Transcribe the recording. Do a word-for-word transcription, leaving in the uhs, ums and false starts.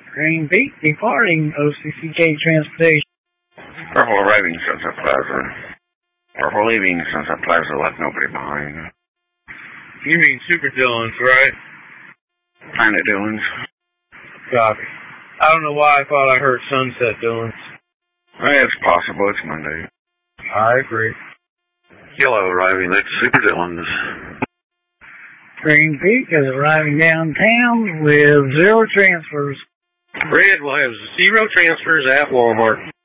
Green Peak departing O C C K Transportation. Purple arriving Sunset Plaza. Purple leaving Sunset Plaza, left nobody behind. You mean Super Dillon's, right? Planet Dillon's. Copy. I don't know why I thought I heard Sunset Dillon's. Well, it's possible, it's Monday. I agree. Yellow arriving at Super Dillon's. Green Peak is arriving downtown with zero transfers. Red will have zero transfers at Walmart.